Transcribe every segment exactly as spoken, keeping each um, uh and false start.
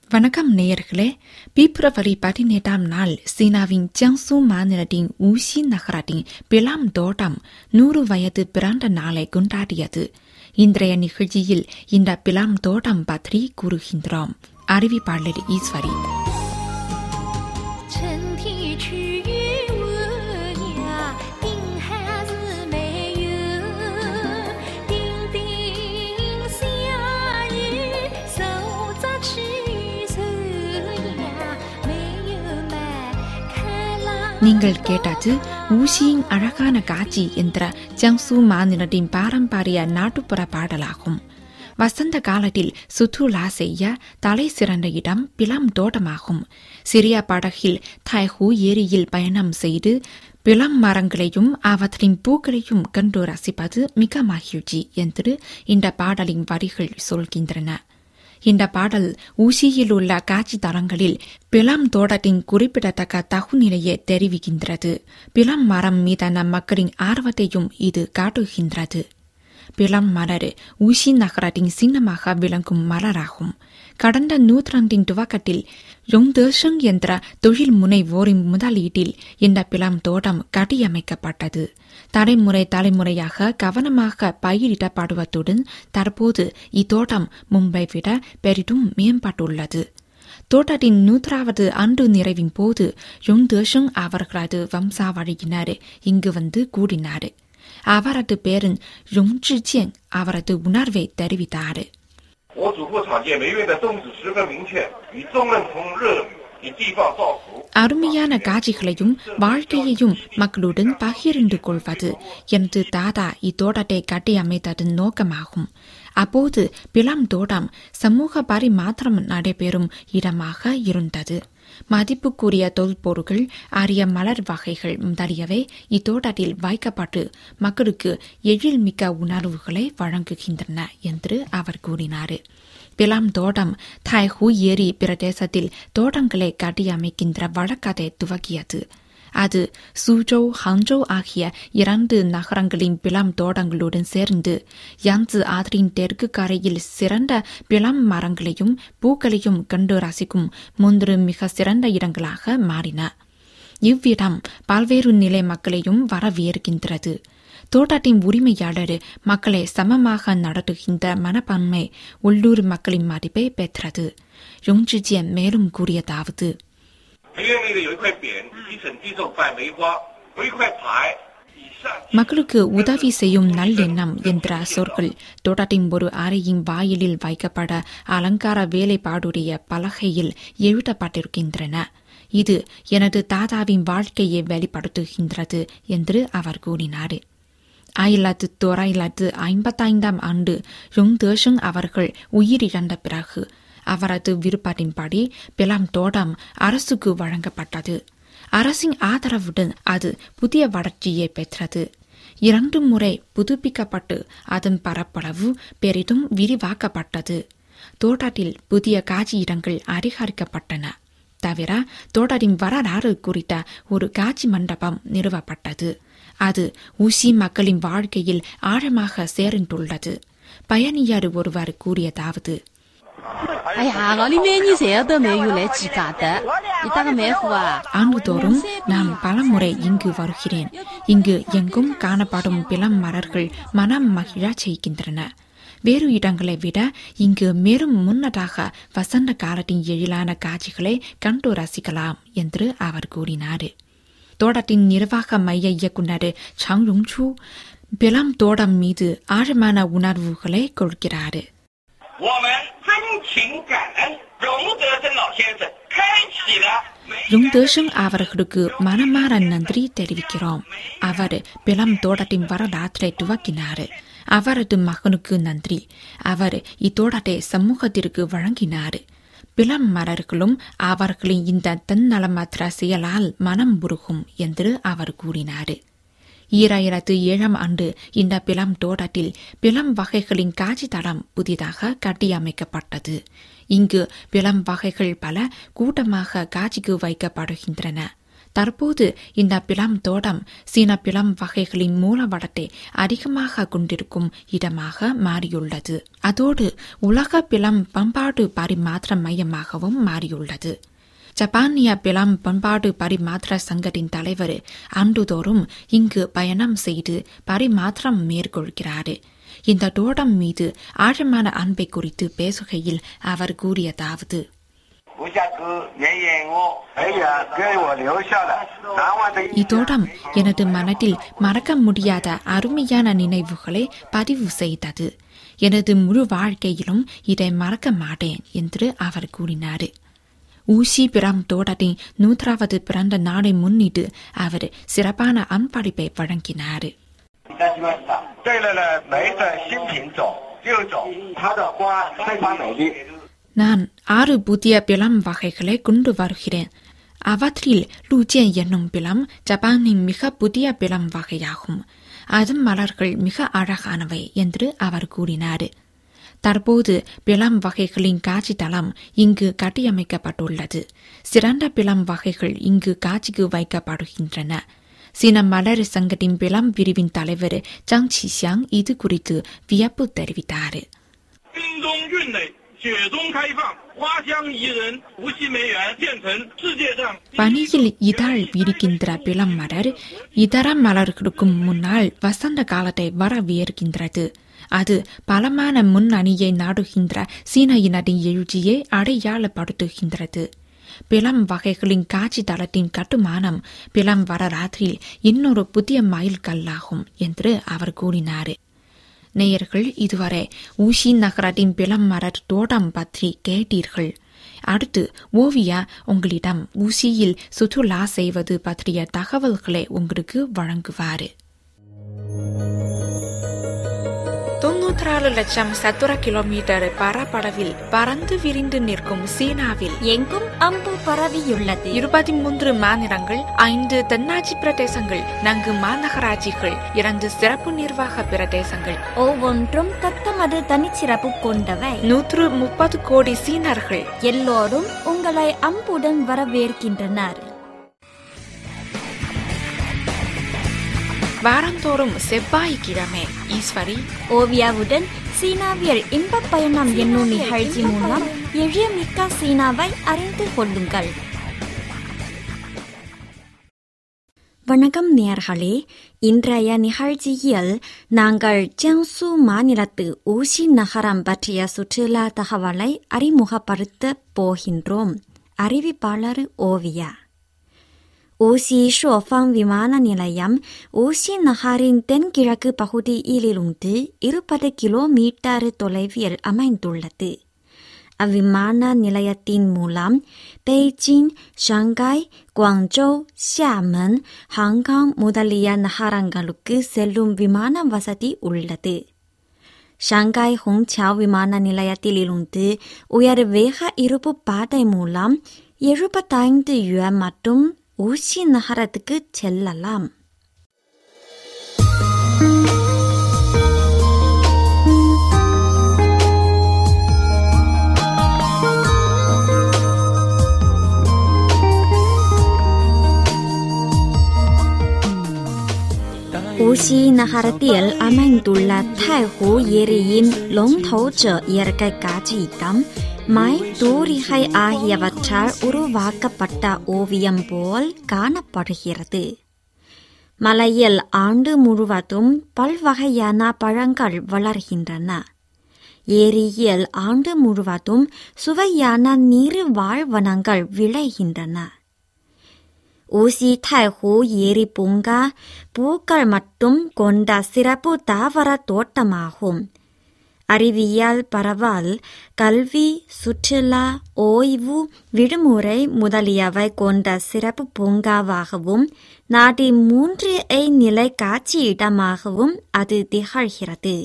வணக்கம் நேயர்களே. பிப்ரவரி பதினெட்டாம் நாள் சீனாவின் ஜியாங்சு மாநிலத்தின் ஊசி நகரத்தின் பிலாம் தோட்டம் நூறு வயது பிறந்த நாளை கொண்டாடியது. இன்றைய நிகழ்ச்சியில் இந்த பிலாம் தோட்டம் பற்றி கூறுகின்றோம். அறிவிப்பாளர் ஈஸ்வரி. நீங்கள் கேட்டது ஊசியின் அழகான காட்சி என்ற ஜியாங்சு மாநிலத்தின் பாரம்பரிய நாட்டுப்புற பாடலாகும். வசந்த காலத்தில் சுற்றுலா செய்ய தலை சிறந்த இடம் பிலாம் தோட்டமாகும். சிறிய படகில் தைஹூ ஏரியில் பயணம் செய்து பிலாம் மரங்களையும் அவற்றின் பூக்களையும் கண்டு ரசிப்பது மிக மகிழ்ச்சி என்று இந்த பாடலின் வரிகள் சொல்கின்றன. இந்த பாடல் ஊசியில் உள்ள காட்சி தளங்களில் பிலாம் தோட்டத்தின் குறிப்பிடத்தக்க தகுநிலையை தெரிவிக்கின்றது. பிலாம் மரம் மீதான மக்களின் ஆர்வத்தையும் இது காட்டுகின்றது. பிலாம் மலர் ஊசி நகரத்தின் சின்னமாக விளங்கும் மலராகும். கடந்த நூற்றாண்டின் துவக்கத்தில் யோங்தேஷங் என்ற தொழில் முனைவோரின் முதலீட்டில் இந்த பிலாம் தோட்டம் கட்டியமைக்கப்பட்டது. தலைமுறை தலைமுறையாக கவனமாக பயிரிடப்படுவதுடன் தற்போது இத்தோட்டம் முன்பை விட பெரிதும் மேம்பட்டுள்ளது. தோட்டத்தின் நூற்றாவது ஆண்டு நிறைவின் போது யோங்தேஷங் அவர்களது வம்சாவழியினர் இங்கு வந்து கூடினார். அவரது பேரன் ரோங்ஜிஜியன் அவரது உணர்வை தெரிவித்தார். அருமையான காட்சிகளையும் வாழ்க்கையையும் மக்களுடன் பகிர்ந்து கொள்வது எனது தாத்தா இத்தோட்டத்தை கட்டியமைத்ததன் நோக்கமாகும். அப்போது பிலாம் தோட்டம் சமூக பரிமாற்றம் நடைபெறும் இடமாக இருந்தது. மதிப்புக்குரிய தொல்பொருட்கள், அரிய மலர் வகைகள் முதலியவை இத்தோட்டத்தில் வைக்கப்பட்டு மக்களுக்கு எழில்மிக்க உணர்வுகளை வழங்குகின்றன என்று அவர் கூறினார். பிலாம் தோட்டம் தைஹூ ஏரி பிரதேசத்தில் தோட்டங்களை கட்டியமைக்கின்ற வழக்கத்தை துவக்கியது. அது சூஜோ, ஹாங்ஜோ ஆகிய இரண்டு நகரங்களின் பிலாம் தோட்டங்களுடன் சேர்ந்து யாங்ஸு ஆற்றின் தெற்கு கரையில் சிறந்த பிலாம் மரங்களையும் பூக்களையும் கண்டு ரசிக்கும் மூன்று மிக சிறந்த இடங்களாக மாறின. இவ்விடம் பல்வேறு நிலை மக்களையும் வரவேற்கின்றது. தோட்டத்தின் உரிமையாளர் மக்களை சமமாக நடத்துகின்ற மனப்பான்மை உள்ளூர் மக்களின் மதிப்பை பெற்றது. ரோங்ஜிஜியன் மேலும் கூறியதாவது: மக்களுக்கு உதவி செய்யும் நல்லெண்ணம் என்ற சொற்கள் தோட்டத்தின் ஒரு அறையின் வாயிலில் வைக்கப்பட அலங்கார வேலைப்பாடுடைய பலகையில் எழுதப்பட்டிருக்கின்றன. இது எனது தாத்தாவின் வாழ்க்கையை வெளிப்படுத்துகின்றது என்று அவர் கூறினார். ஆயிரத்து தொள்ளாயிரத்து ஐம்பத்தைந்தாம் ஆண்டு யோங்தேஷங் அவர்கள் உயிரிழந்த பிறகு அவரது விருப்பத்தின்படி பிலாம் தோட்டம் அரசுக்கு வழங்கப்பட்டது. அரசின் ஆதரவுடன் அது புதிய வளர்ச்சியை பெற்றது. இரண்டு முறை புதுப்பிக்கப்பட்டு அதன் பரப்பளவு பெரிதும் விரிவாக்கப்பட்டது. தோட்டத்தில் புதிய காட்சி இடங்கள் அதிகரிக்கப்பட்டன. தவிர தோட்டத்தின் வரலாறு குறித்த ஒரு காட்சி மண்டபம் நிறுவப்பட்டது. அது ஊசி மக்களின் வாழ்க்கையில் ஆழமாக சேர்ந்துள்ளது. பயணியர் ஒருவர் கூறியதாவது: ஆண்டுதோறும் நான் பலமுறை இங்கு வருகிறேன். இங்கு எங்கும் காணப்படும் பிலாம் மலர்கள் மனம் மகிழ செய்கின்றன. வேறு இடங்களை விட இங்கு மேலும் முன்னதாக வசந்த காலத்தின் எழிலான காட்சிகளை கண்டு ரசிக்கலாம் என்று அவர் கூறினார். தோட்டத்தின் நிர்வாக மைய இயக்குநர் சாங் ரோங்சூ பிலாம் தோட்டம் மீது ஆழமான உணர்வுகளை கொள்கிறார். யோங்தேஷங் அவர்களுக்கு மனமார நன்றி தெரிவிக்கிறோம். அவர் பிலாம் தோட்டத்தின் வரலாற்றை துவக்கினார். அவரது மகனுக்கு நன்றி. அவர் இத்தோட்டத்தை சமூகத்திற்கு வழங்கினார். பிலாம் மலர்களும் அவர்களின் இந்த தன்னலமற்ற செயலால் மனம் உருகும் என்று அவர் கூறினார். ஈராயிரத்து ஏழாம் ஆண்டு இந்த பிலாம் தோட்டத்தில் பிலாம் வகைகளின் காட்சி தளம் புதிதாக கட்டியமைக்கப்பட்டது. இங்கு பிலாம் வகைகள் பல கூட்டமாக காட்சிக்கு வைக்கப்படுகின்றன. தற்போது இந்த பிலம் தோட்டம் சீன பிலம் வகைகளின் மூலவளத்தை அதிகமாக கொண்டிருக்கும் இடமாக மாறியுள்ளது. அதோடு உலக பிலம் பண்பாடு பரிமாற்ற மையமாகவும் மாறியுள்ளது. ஜப்பானிய பிலம் பண்பாடு பரிமாற்ற சங்கத்தின் தலைவர் ஆண்டுதோறும் இங்கு பயணம் செய்து பரிமாற்றம் மேற்கொள்கிறார். இந்த தோட்டம் மீது ஆழமான அன்பை குறித்து பேசுகையில் அவர் கூறியதாவது: இதோடம் எனது மனதில் மறக்க முடியாத அருமையான நினைவுகளை பதிவு செய்தது. எனது முழு வாழ்க்கையிலும் இதை மறக்க மாட்டேன் என்று அவர் கூறினார். ஊசி பிரம் தோட்டத்தின் நூற்றாவது பிறந்த நாளை முன்னிட்டு அவர் சிறப்பான அன்பளிப்பை வழங்கினார். நான் ஆறு புதிய பிலம் வகைகளை கொண்டு வருகிறேன். அவற்றில் லூஜியன் என்னும் பிலம் ஜப்பானின் மிக புதிய பிலம் வகையாகும். அதன் மலர்கள் மிக அழகானவை என்று அவர் கூறினார். தற்போது பிலம் வகைகளின் காட்சி தளம் இங்கு கட்டியமைக்கப்பட்டுள்ளது. சிறந்த பிலம் வகைகள் இங்கு காட்சிக்கு வைக்கப்படுகின்றன. சீன மலர் சங்கத்தின் பிலம் பிரிவின் தலைவர் ஜாங் சிஷியாங் இது குறித்து வியப்பு தெரிவித்தார். பனியில் இதழ் விரிக்கின்ற பிலம் மலர் இதர மலர்களுக்கும் முன்னால் வசந்த காலத்தை வரவேற்கின்றது. அது பலமான முன் அணியை நாடுகின்ற சீன இனத்தின் எழுச்சியை அடையாளப்படுத்துகின்றது. பிலம் வகைகளின் காட்சி தளத்தின் கட்டுமானம் பிலம் வரலாற்றில் இன்னொரு புதிய மைல் கல்லாகும் என்று அவர் கூறினார். நேயர்கள் இதுவரை ஊசி நகரத்தின் பிலம் மலர் தோட்டம் பற்றி கேட்டீர்கள். அடுத்து ஓவியா உங்களிடம் ஊசியில் சுற்றுலா செய்வது பற்றிய தகவல்களை உங்களுக்கு வழங்குவார். தொன்னூற்றாறு லட்சம் சதுர கிலோமீட்டர் பரப்பளவில் பறந்து விரிந்து நிற்கும் சீனாவில் எங்கும் அம்பு பரவியுள்ளது. இருபத்தி மூன்று மாநிலங்கள், ஐந்து தென்னாட்சி பிரதேசங்கள், நான்கு மாநகராட்சிகள், இரண்டு சிறப்பு நிர்வாக பிரதேசங்கள், ஒவ்வொன்றும் தத்தமது தனிச்சிறப்பு கொண்டவை. நூற்று முப்பது கோடி சீனர்கள் எல்லோரும் உங்களை அம்புடன் வரவேற்கின்றனர். வாரந்தோறும் செவ்வாய்க்கிழமை ஈஸ்வரி ஓவியாவுடன் சீனாவியல் இன்ப பயணம் என்னும் நிகழ்ச்சி மூலம் எளியமிக்க சீனாவை அறிந்து கொள்ளுங்கள். வணக்கம் நேயர்களே, இன்றைய நிகழ்ச்சியில் நாங்கள் ஜியாங்சு மாநிலத்து ஊசி நகரம் பற்றிய சுற்றுலா தகவலை அறிமுகப்படுத்த போகின்றோம். அறிவிப்பாளர் ஓவியா. ஊசி ஷோஃபாங் விமான நிலையம் ஊசி நகரின் தென்கிழக்கு பகுதியிலிருந்து இருபது கிலோமீட்டர் தொலைவில் அமைந்துள்ளது. அவ்விமான நிலையத்தின் மூலம் Beijing, Shanghai, Guangzhou, Xiamen, Hong Kong முதலிய நகரங்களுக்கு செல்லும் விமான வசதி உள்ளது. ஷாங்காய் ஹோங்சாவ் விமான நிலையத்திலிருந்து உயர் வேக இருப்பு பாதை மூலம் எழுபத்தைந்து யுவான் மற்றும் ஊசி நகரத்துக்கு செல்லலாம். ஊசி நகரத்தில் அமைந்துள்ள தைஹூ ஏரியின் லோங்டோஜ இயற்கை காட்சியிடம் மை தூரிகை ஆகியவற்றால் உருவாக்கப்பட்ட ஓவியம் போல் காணப்படுகிறது. மலையில் ஆண்டு முழுவதும் பல்வகையான பழங்கள் வளர்கின்றன. ஏரியில் ஆண்டு முழுவதும் சுவையான நீர்வாழ் வனங்கள் விளைகின்றன. ஊசி தைஹூ ஏரி பூங்கா பூக்கள் மட்டும் கொண்ட சிறப்பு தாவர தோட்டமாகும். அறிவியல் பரவல், கல்வி, சுற்றுலா, ஓய்வு, விடுமுறை முதலியவை கொண்ட சிறப்பு பூங்காவாகவும் நாட்டின் மூன்று ஐ நிலை காட்சி இடமாகவும் அது திகழ்கிறது.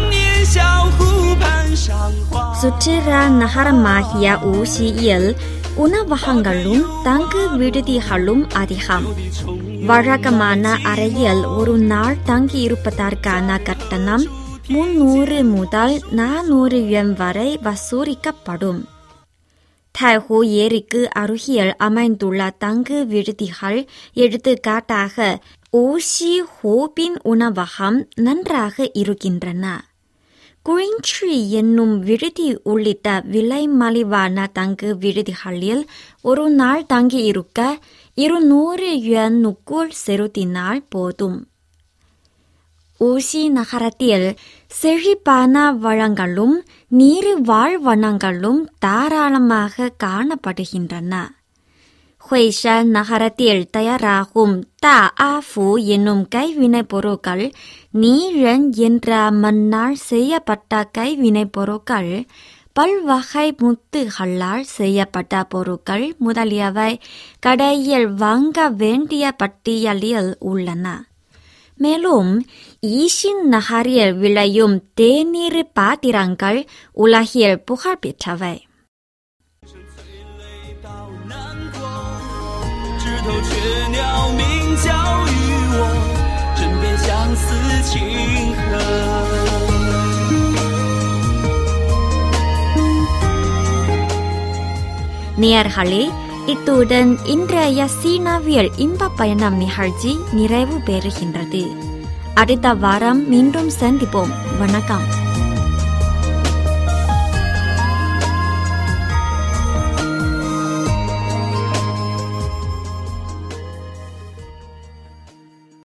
சுற்றுலா நகரமாகிய ஊசியில் உணவகங்களும் தங்கு விடுதிகளும் அதிகம். வழக்கமான அறையில் ஒரு நாள் தங்கியிருப்பதற்கான கட்டணம் முன்னூறு முதல் நானூறு yen வரை வசூலிக்கப்படும். தைஹூ ஏரிக்கு அருகில் அமைந்துள்ள தங்கு விடுதிகள் எடுத்துக்காட்டாக ஊசி ஹோபின் உணவகம் நன்றாக இருக்கின்றன. குயின்ட்ரி என்னும் விடுதி உள்ளிட்ட விலை மலிவான தங்கு விடுதிகளில் ஒரு நாள் தங்கியிருக்க இருநூறு யனுக்குள் செலுத்தினால் போதும். ஊசி நகரத்தில் செழிப்பான வளங்களும் நீர்வாழ் வனங்களும் தாராளமாக காணப்படுகின்றன. ஹுய்ஷான் நகரத்தில் தயாராகும் தா ஆஃபு என்னும் கைவினைப் பொருட்கள், நீரன் என்ற மண்ணால் செய்யப்பட்ட கைவினைப் பொருட்கள், பல்வகை முத்துகளால் செய்யப்பட்ட பொருட்கள் முதலியவை கடையில் வாங்க வேண்டிய பட்டியலில் உள்ளன. மேலும் ஈஷின் நகரில் விளையும் தேநீர் பாத்திரங்கள் உலகில் புகழ்பெற்றவை. நேயர்களே, இத்துடன் இன்றைய சீனாவியல் இன்ப பயணம் நிகழ்ச்சி நிறைவு பெறுகின்றது. அடுத்த வாரம் மீண்டும் சந்திப்போம். வணக்கம்.